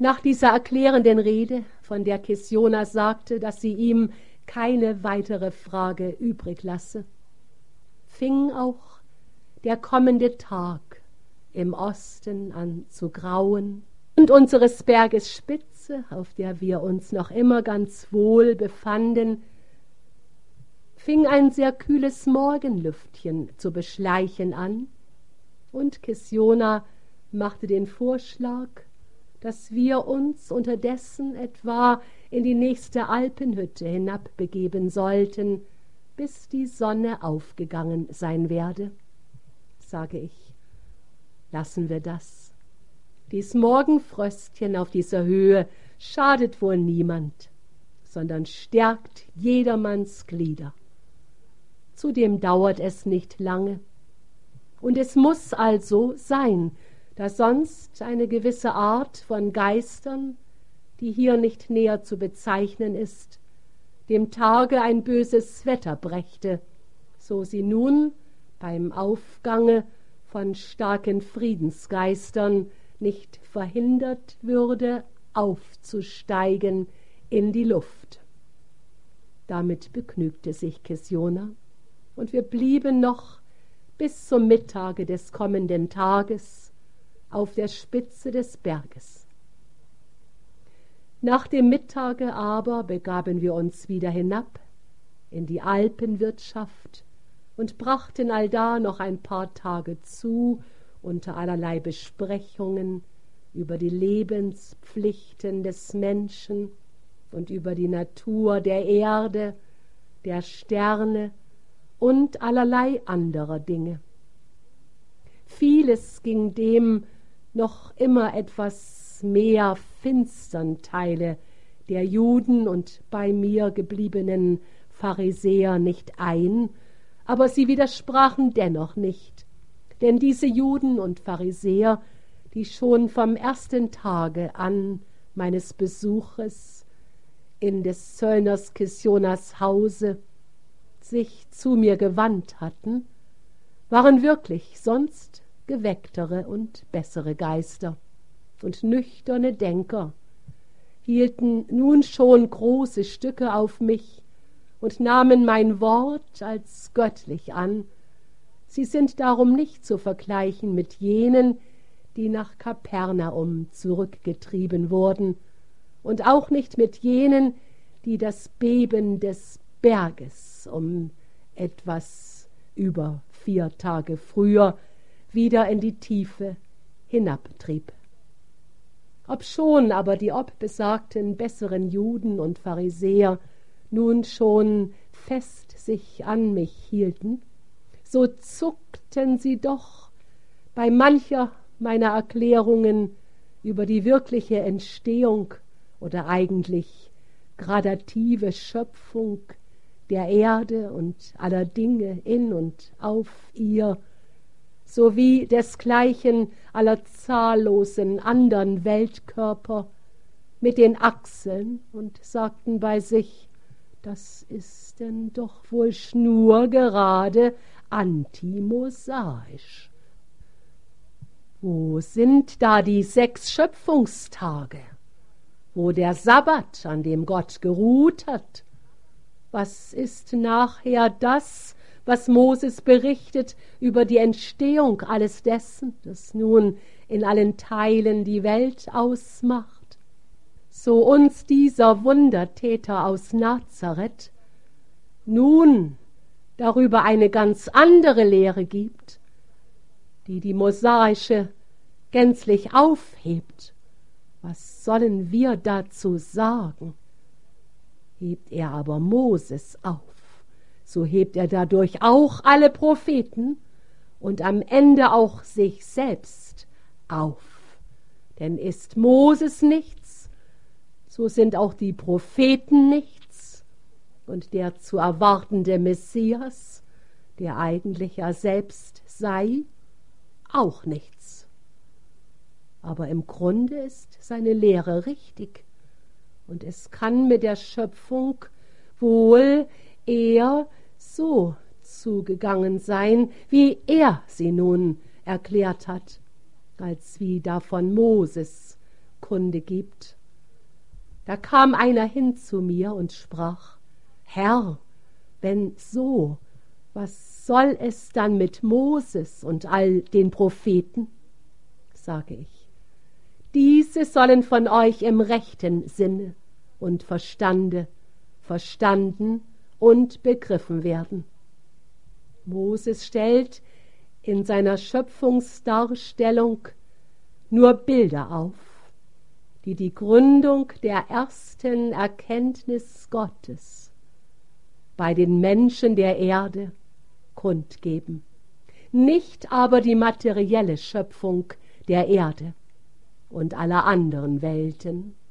Nach dieser erklärenden Rede, von der Kesjonas sagte, dass sie ihm keine weitere Frage übrig lasse, fing auch der kommende Tag im Osten an zu grauen, und unseres Berges Spitze, auf der wir uns noch immer ganz wohl befanden, fing ein sehr kühles Morgenlüftchen zu beschleichen an, und Kesjona machte den Vorschlag, dass wir uns unterdessen etwa in die nächste Alpenhütte hinabbegeben sollten, bis die Sonne aufgegangen sein werde. Sage ich, lassen wir das. Dies Morgenfröstchen auf dieser Höhe schadet wohl niemand, sondern stärkt jedermanns Glieder. Zudem dauert es nicht lange. Und es muß also sein, da sonst eine gewisse Art von Geistern, die hier nicht näher zu bezeichnen ist, dem Tage ein böses Wetter brächte, so sie nun beim Aufgange von starken Friedensgeistern nicht verhindert würde, aufzusteigen in die Luft. Damit begnügte sich Kesjona, und wir blieben noch bis zum Mittage des kommenden Tages auf der Spitze des Berges. Nach dem Mittage aber begaben wir uns wieder hinab in die Alpenwirtschaft und brachten allda noch ein paar Tage zu unter allerlei Besprechungen über die Lebenspflichten des Menschen und über die Natur der Erde, der Sterne und allerlei anderer Dinge. Vieles ging dem noch immer etwas mehr finstern Teile der Juden und bei mir gebliebenen Pharisäer nicht ein, aber sie widersprachen dennoch nicht, denn diese Juden und Pharisäer, die schon vom ersten Tage an meines Besuches in des Zöllners Kesjonas Hause sich zu mir gewandt hatten, waren wirklich sonst gewecktere und bessere Geister und nüchterne Denker, hielten nun schon große Stücke auf mich und nahmen mein Wort als göttlich an. Sie sind darum nicht zu vergleichen mit jenen, die nach Kapernaum zurückgetrieben wurden, und auch nicht mit jenen, die das Beben des Berges um etwas über 4 Tage früher wieder in die Tiefe hinabtrieb. Obschon aber die obbesagten besseren Juden und Pharisäer nun schon fest sich an mich hielten, so zuckten sie doch bei mancher meiner Erklärungen über die wirkliche Entstehung oder eigentlich gradative Schöpfung der Erde und aller Dinge in und auf ihr, sowie desgleichen aller zahllosen andern Weltkörper mit den Achseln und sagten bei sich, das ist denn doch wohl schnurgerade antimosaisch. Wo sind da die 6 Schöpfungstage, wo der Sabbat, an dem Gott geruht hat? Was ist nachher das, was Moses berichtet über die Entstehung alles dessen, das nun in allen Teilen die Welt ausmacht? So uns dieser Wundertäter aus Nazareth nun darüber eine ganz andere Lehre gibt, die die mosaische gänzlich aufhebt, was sollen wir dazu sagen? Hebt er aber Moses auf, so hebt er dadurch auch alle Propheten und am Ende auch sich selbst auf. Denn ist Moses nichts, so sind auch die Propheten nichts und der zu erwartende Messias, der eigentlich ja selbst sei, auch nichts. Aber im Grunde ist seine Lehre richtig und es kann mit der Schöpfung wohl eher so zugegangen sein, wie er sie nun erklärt hat, als wie davon Moses Kunde gibt. Da kam einer hin zu mir und sprach: Herr, wenn so, was soll es dann mit Moses und all den Propheten? Sage ich: Diese sollen von euch im rechten Sinne und Verstande verstanden und begriffen werden. Moses stellt in seiner Schöpfungsdarstellung nur Bilder auf, die die Gründung der ersten Erkenntnis Gottes bei den Menschen der Erde kundgeben, nicht aber die materielle Schöpfung der Erde und aller anderen Welten.